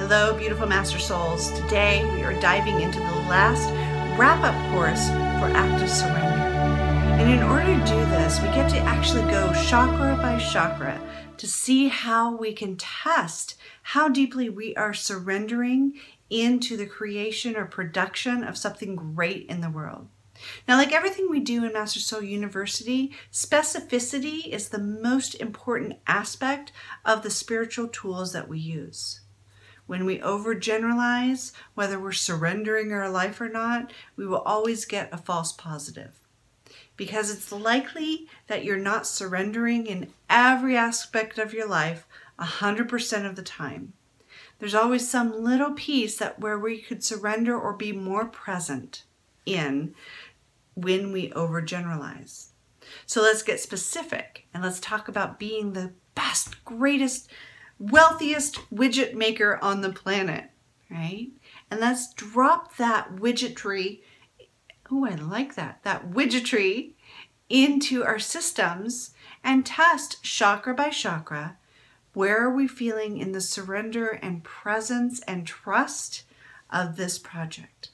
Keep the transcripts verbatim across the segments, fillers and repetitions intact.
Hello, beautiful Master Souls. Today we are diving into the last wrap-up course for active surrender. And in order to do this, we get to actually go chakra by chakra to see how we can test how deeply we are surrendering into the creation or production of something great in the world. Now, like everything we do in Master Soul University, specificity is the most important aspect of the spiritual tools that we use. When we overgeneralize, whether we're surrendering our life or not, we will always get a false positive. Because it's likely that you're not surrendering in every aspect of your life one hundred percent of the time. There's always some little piece that where we could surrender or be more present in when we overgeneralize. So let's get specific and let's talk about being the best, greatest, wealthiest widget maker on the planet, right? And let's drop that widgetry, oh, I like that, that widgetry into our systems and test chakra by chakra. Where are we feeling in the surrender and presence and trust of this project?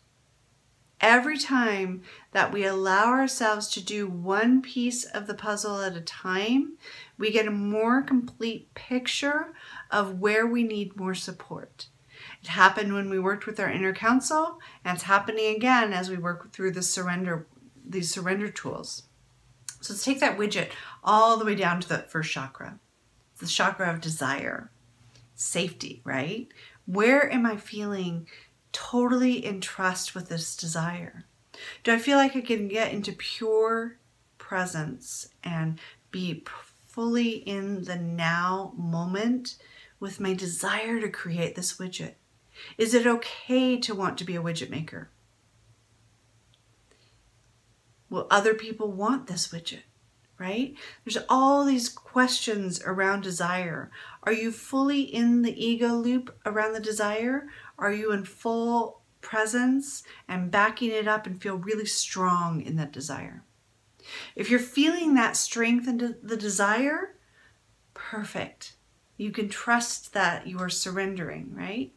Every time that we allow ourselves to do one piece of the puzzle at a time, we get a more complete picture of where we need more support. It happened when we worked with our inner council, and it's happening again as we work through the surrender, these surrender tools. So let's take that widget all the way down to the first chakra. It's the chakra of desire, safety, right? Where am I feeling totally in trust with this desire? Do I feel like I can get into pure presence and be fully in the now moment with my desire to create this widget? Is it okay to want to be a widget maker? Will other people want this widget, right? There's all these questions around desire. Are you fully in the ego loop around the desire? Are you in full presence and backing it up and feel really strong in that desire? If you're feeling that strength into the desire, perfect. You can trust that you are surrendering, right?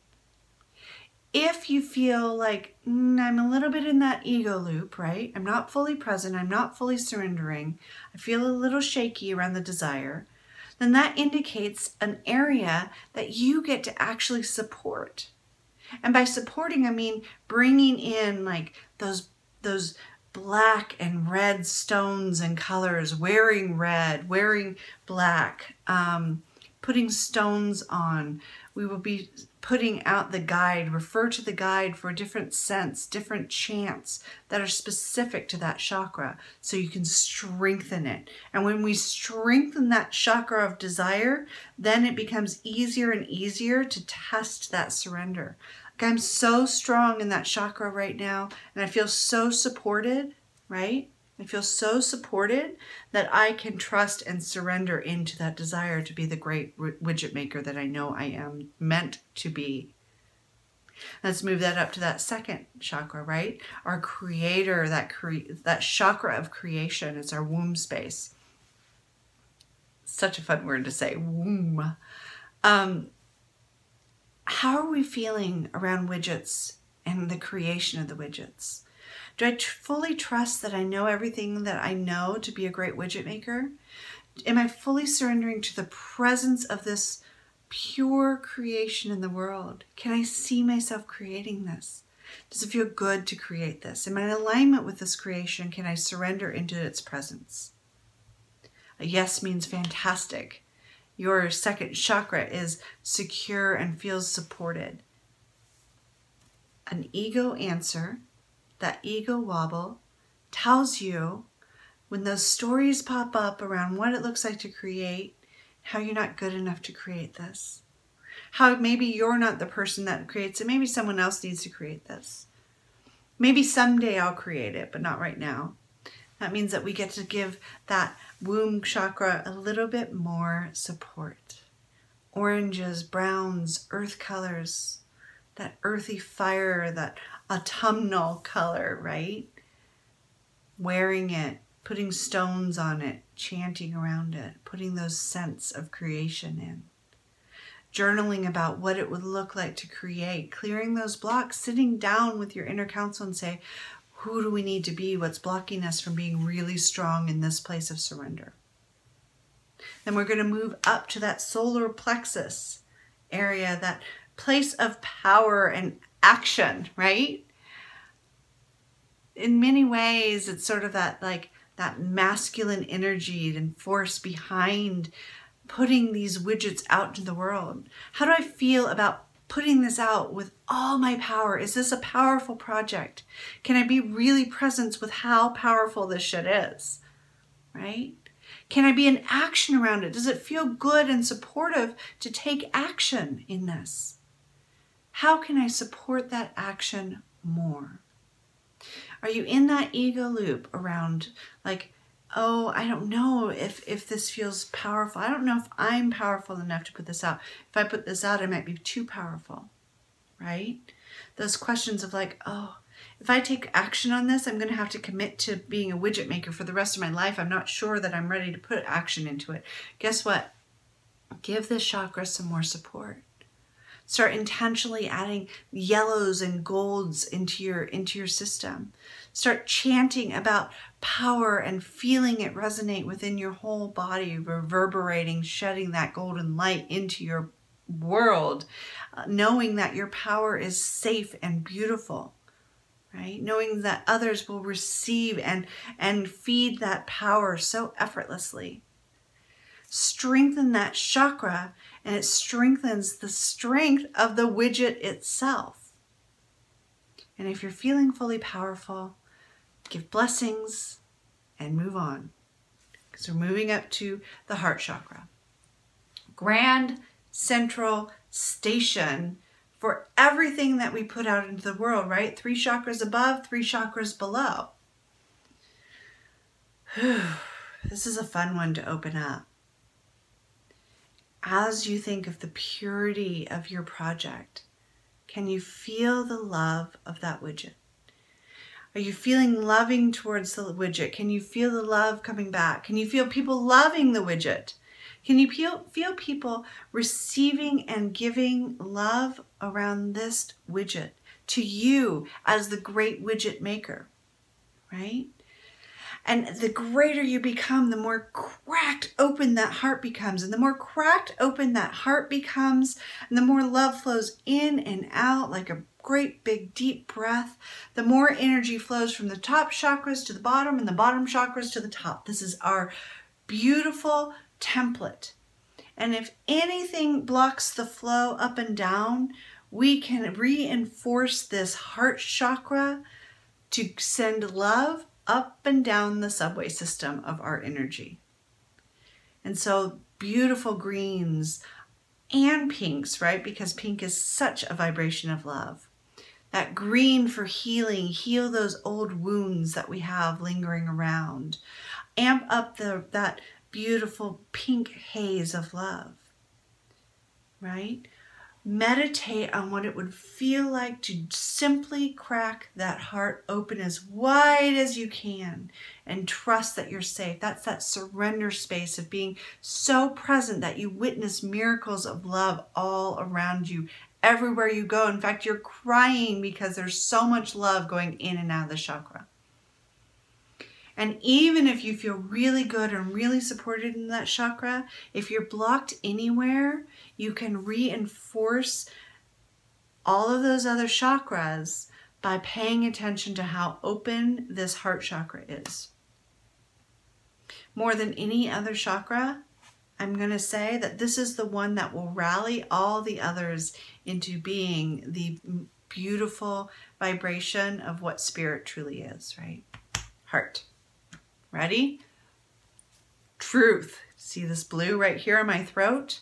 If you feel like mm, I'm a little bit in that ego loop, right? I'm not fully present. I'm not fully surrendering. I feel a little shaky around the desire. Then that indicates an area that you get to actually support. And by supporting, I mean bringing in like those, those black and red stones and colors, wearing red, wearing black, um, putting stones on. We will be putting out the guide, refer to the guide for a different sense, different chants that are specific to that chakra so you can strengthen it. And when we strengthen that chakra of desire, then it becomes easier and easier to test that surrender. Like I'm so strong in that chakra right now, and I feel so supported, right? I feel so supported that I can trust and surrender into that desire to be the great widget maker that I know I am meant to be. Let's move that up to that second chakra, right? Our creator, that cre- that chakra of creation is our womb space. Such a fun word to say, womb. Um, how are we feeling around widgets and the creation of the widgets? Do I tr- fully trust that I know everything that I know to be a great widget maker? Am I fully surrendering to the presence of this pure creation in the world? Can I see myself creating this? Does it feel good to create this? Am I in alignment with this creation? Can I surrender into its presence? A yes means fantastic. Your second chakra is secure and feels supported. An ego answer, that ego wobble, tells you when those stories pop up around what it looks like to create, how you're not good enough to create this. How maybe you're not the person that creates it. Maybe someone else needs to create this. Maybe someday I'll create it, but not right now. That means that we get to give that womb chakra a little bit more support. Oranges, browns, earth colors, that earthy fire, that autumnal color, right? Wearing it, putting stones on it, chanting around it, putting those scents of creation in. journaling about what it would look like to create, clearing those blocks, sitting down with your inner counsel and say, who do we need to be? What's blocking us from being really strong in this place of surrender? Then we're going to move up to that solar plexus area, that place of power and action, right? In many ways, it's sort of that like that masculine energy and force behind putting these widgets out into the world. How do I feel about putting this out with all my power? Is this a powerful project? Can I be really present with how powerful this shit is, right? Can I be in action around it? Does it feel good and supportive to take action in this? How can I support that action more? Are you in that ego loop around like, oh, I don't know if, if this feels powerful. I don't know if I'm powerful enough to put this out. If I put this out, I might be too powerful, right? Those questions of like, oh, if I take action on this, I'm going to have to commit to being a widget maker for the rest of my life. I'm not sure that I'm ready to put action into it. Guess what? Give this chakra some more support. Start intentionally adding yellows and golds into your, into your system. Start chanting about power and feeling it resonate within your whole body, reverberating, shedding that golden light into your world, uh, knowing that your power is safe and beautiful, right? Knowing that others will receive and, and feed that power so effortlessly. Strengthen that chakra, and it strengthens the strength of the widget itself. And if you're feeling fully powerful, give blessings and move on. Because we're moving up to the heart chakra. Grand central station for everything that we put out into the world, right? Three chakras above, three chakras below. This is a fun one to open up. As you think of the purity of your project, can you feel the love of that widget? Are you feeling loving towards the widget? Can you feel the love coming back? Can you feel people loving the widget? Can you feel, feel people receiving and giving love around this widget to you as the great widget maker, right? And the greater you become, the more cracked open that heart becomes. And the more cracked open that heart becomes, and the more love flows in and out like a great big deep breath, the more energy flows from the top chakras to the bottom and the bottom chakras to the top. This is our beautiful template. And if anything blocks the flow up and down, we can reinforce this heart chakra to send love up and down the subway system of our energy. And so beautiful greens and pinks, right? Because pink is such a vibration of love. That green for healing, heal those old wounds that we have lingering around. Amp up the that beautiful pink haze of love, right? Meditate on what it would feel like to simply crack that heart open as wide as you can and trust that you're safe. That's that surrender space of being so present that you witness miracles of love all around you, everywhere you go. In fact, you're crying because there's so much love going in and out of the chakra. And even if you feel really good and really supported in that chakra, if you're blocked anywhere, you can reinforce all of those other chakras by paying attention to how open this heart chakra is. More than any other chakra, I'm going to say that this is the one that will rally all the others into being the beautiful vibration of what spirit truly is, right? Heart. Ready? Truth. See this blue right here on my throat?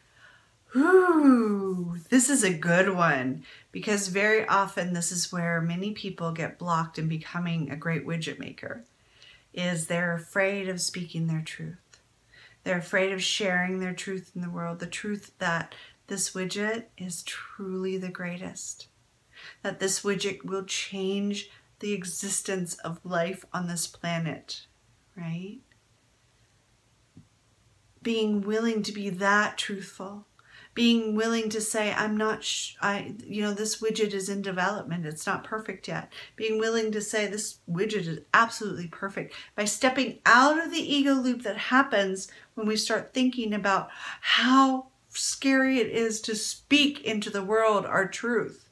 Ooh, this is a good one, because very often this is where many people get blocked in becoming a great widget maker, is they're afraid of speaking their truth. They're afraid of sharing their truth in the world, the truth that this widget is truly the greatest, that this widget will change the existence of life on this planet. Right? Being willing to be that truthful, Being willing to say, I'm not, sh- I, you know, this widget is in development. It's not perfect yet. Being willing to say this widget is absolutely perfect by stepping out of the ego loop that happens when we start thinking about how scary it is to speak into the world our truth.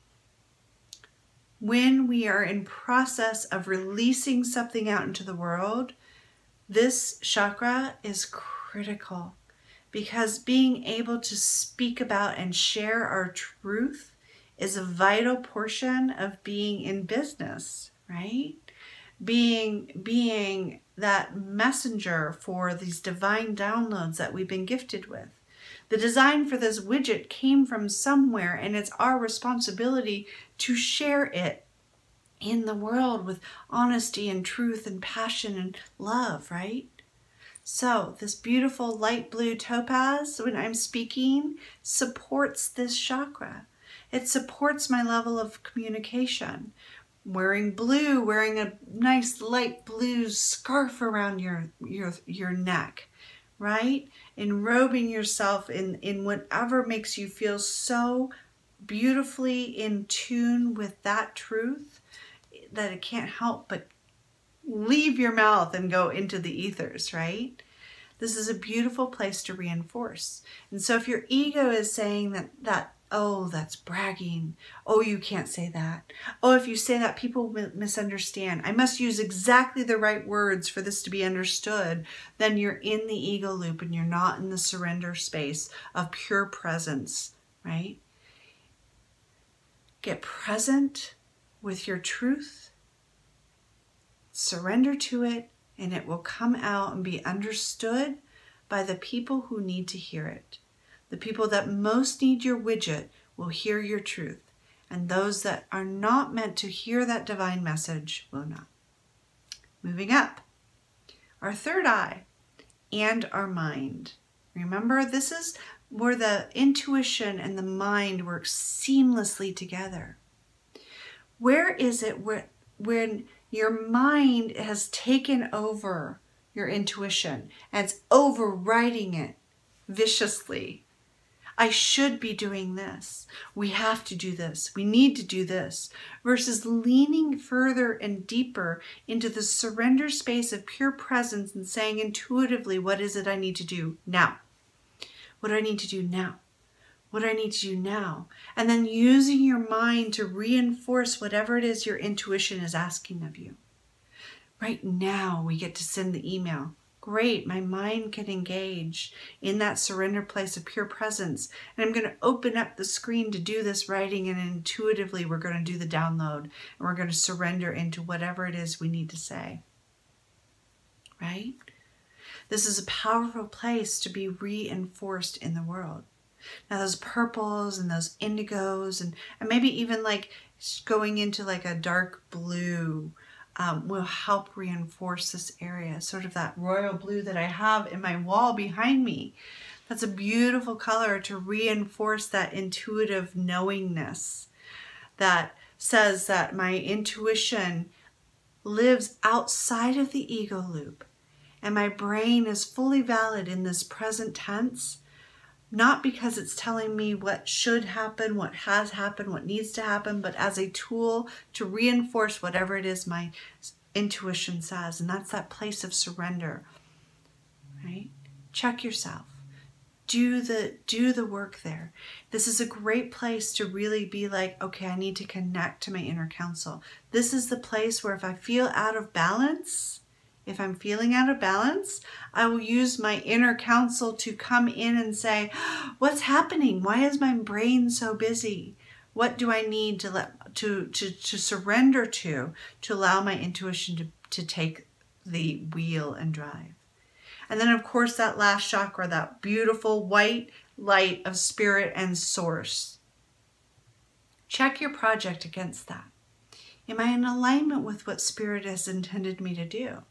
When we are in process of releasing something out into the world, this chakra is critical, because being able to speak about and share our truth is a vital portion of being in business, right? Being, being that messenger for these divine downloads that we've been gifted with. The design for this widget came from somewhere, and it's our responsibility to share it in the world with honesty and truth and passion and love, right? So this beautiful light blue topaz, when I'm speaking, supports this chakra. It supports my level of communication. Wearing blue, wearing a nice light blue scarf around your, your, your neck, right? Enrobing yourself in, in whatever makes you feel so beautifully in tune with that truth that it can't help but leave your mouth and go into the ethers, right? This is a beautiful place to reinforce. And so if your ego is saying that, that oh, that's bragging. Oh, you can't say that. Oh, if you say that, people misunderstand. I must use exactly the right words for this to be understood. Then you're in the ego loop and you're not in the surrender space of pure presence, right? Get present with your truth. Surrender to it, and it will come out and be understood by the people who need to hear it. The people that most need your widget will hear your truth, and those that are not meant to hear that divine message will not. Moving up, our third eye and our mind. Remember, this is where the intuition and the mind work seamlessly together. Where is it where, when your mind has taken over your intuition and it's overriding it viciously? I should be doing this. We have to do this. We need to do this. Versus leaning further and deeper into the surrender space of pure presence and saying intuitively, what is it I need to do now? What do I need to do now? What do I need to do now? And then using your mind to reinforce whatever it is your intuition is asking of you. Right now, we get to send the email. Great, my mind can engage in that surrender place of pure presence. And I'm going to open up the screen to do this writing, and intuitively we're going to do the download, and we're going to surrender into whatever it is we need to say. Right? This is a powerful place to be reinforced in the world. Now those purples and those indigos and, and maybe even like going into like a dark blue um, will help reinforce this area. Sort of that royal blue that I have in my wall behind me. That's a beautiful color to reinforce that intuitive knowingness that says that my intuition lives outside of the ego loop and my brain is fully valid in this present tense. Not because it's telling me what should happen, what has happened, what needs to happen, but as a tool to reinforce whatever it is my intuition says. And that's that place of surrender, right? Check yourself. Do the, do the work there. This is a great place to really be like, okay, I need to connect to my inner counsel. This is the place where if I feel out of balance, If I'm feeling out of balance, I will use my inner counsel to come in and say, what's happening? Why is my brain so busy? What do I need to let to to, to surrender to to allow my intuition to, to take the wheel and drive? And then, of course, that last chakra, that beautiful white light of spirit and source. Check your project against that. Am I in alignment with what spirit has intended me to do?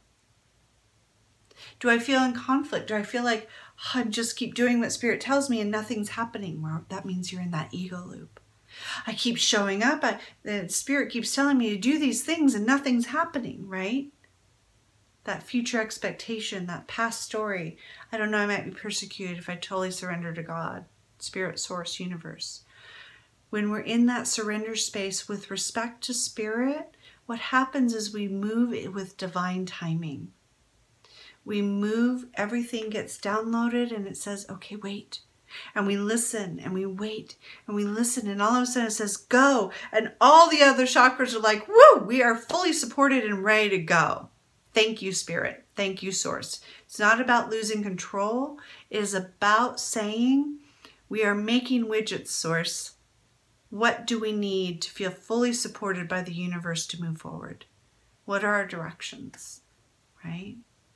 Do I feel in conflict? Do I feel like oh, I just keep doing what spirit tells me and nothing's happening? Well, that means you're in that ego loop. I keep showing up. I, the spirit keeps telling me to do these things and nothing's happening, right? That future expectation, that past story. I don't know, I might be persecuted if I totally surrender to God. spirit, source, universe. When we're in that surrender space with respect to spirit, what happens is we move it with divine timing. We move, everything gets downloaded and it says, okay, wait. And we listen and we wait and we listen, and all of a sudden it says go, and all the other chakras are like, woo, we are fully supported and ready to go. Thank you, spirit. Thank you, source. It's not about losing control. It is about saying, we are making widgets, source. What do we need to feel fully supported by the universe to move forward? What are our directions, right?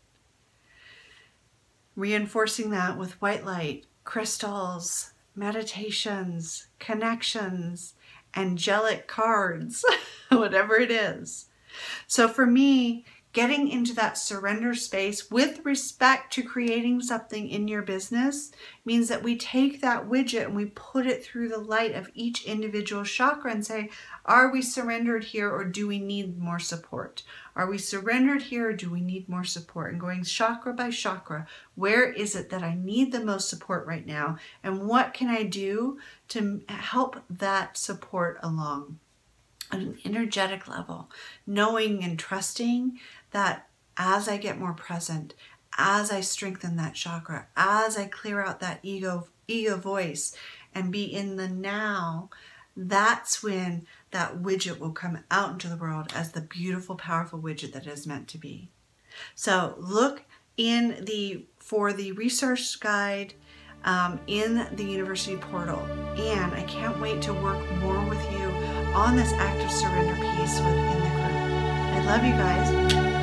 Reinforcing that with white light, crystals, meditations, connections, angelic cards, whatever it is. So for me, getting into that surrender space with respect to creating something in your business means that we take that widget and we put it through the light of each individual chakra and say, are we surrendered here, or do we need more support? Are we surrendered here, or do we need more support? And going chakra by chakra, where is it that I need the most support right now? And what can I do to help that support along? At an energetic level, knowing and trusting that as I get more present, as I strengthen that chakra, as I clear out that ego, ego voice and be in the now, that's when that widget will come out into the world as the beautiful, powerful widget that it is meant to be. So look in the for the resource guide um, in the university portal, and I can't wait to work more with you on this active surrender piece within the group. I love you guys.